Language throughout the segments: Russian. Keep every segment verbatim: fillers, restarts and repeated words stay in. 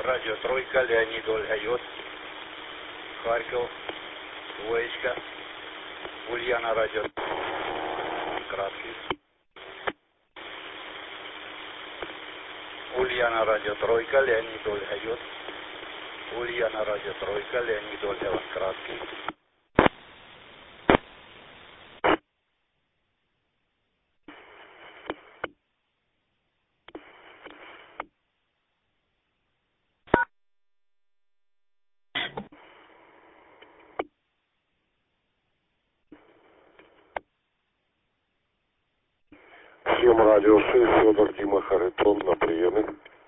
радио Тройка, Леонид Ольгает, Харьков, Двоечка, Ульяна радио Краски, Ульяна радио Тройка, Леонид Ольгает, Ульяна радио Тройка, Леонид Ольгает, Краски. Всем радио шесть, Федор Дима Харитон на приеме.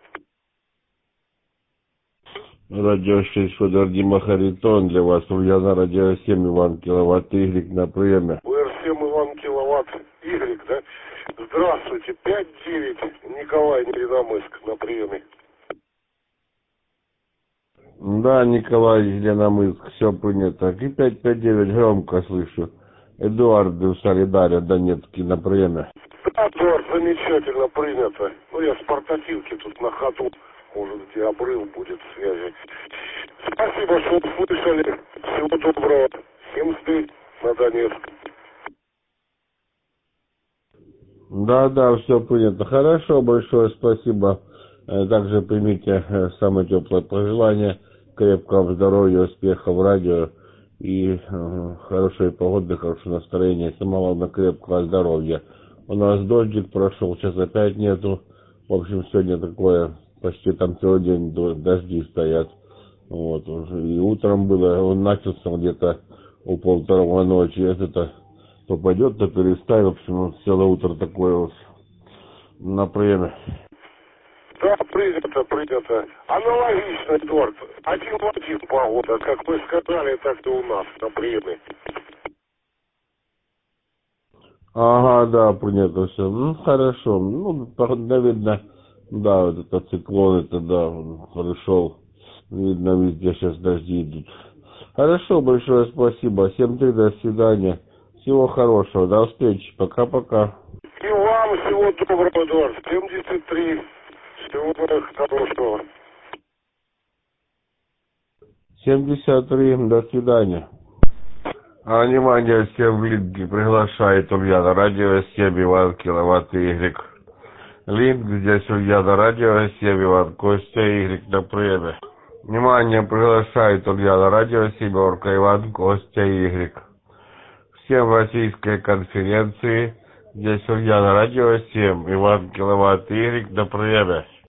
Радио шесть, Федор Дима Харитон, для вас Ульяна радио семь, Иван Киловатт, Y на приеме. УР семь, Иван Киловатт, Y, да? Здравствуйте, пять девять, Николай, Лениномыск на приеме. Да, Николай, Лениномыск, все принято. И пять пять девять, громко слышу. Эдуард Солидария, Донецкий на приеме. Да, Эдуард, замечательно принято. Ну, я с портативки тут на ходу. Может, где обрыв будет связи. Спасибо, что услышали. Всего доброго. Всем стыд на Донецк. Да, да, все принято. Хорошо, большое спасибо. Также примите самое теплое пожелание. Крепкого здоровья, успехов в радио и э, хорошей погоды, хорошего настроения. Самого главное, крепкого здоровья. У нас дождик прошел, сейчас опять нету. В общем, сегодня такое, почти там целый день дожди стоят. Вот. И утром было, он начался где-то у полторого ночи. Это то пойдет, то переставит. В общем, целое утро такое вот на приеме. Да, принято, принято. Аналогично, Эдуард. Один в один погода. Как вы сказали, так и у нас на приеме. Ага, да, принято все. Ну, хорошо. Ну, наверное, да, вот этот циклон, это, да, он пришел. Видно, везде сейчас дожди идут. Хорошо, большое спасибо. Всем три, до свидания. Всего хорошего, до встречи. Пока-пока. И вам всего доброго, Эдуард. семьдесят три. Всего хорошего. семьдесят три, до свидания. А, внимание, всем в линке приглашает Ульяна радио семь, Иван Киловатт, Y. Линк здесь Ульяна радио семь, Иван Костя, Y на приеме. Внимание, приглашает Ульяна радио семерка, Иван Костя, Y. Всем в российской конференции здесь Ульяна радио семь, Иван Киловатт, Y на приеме.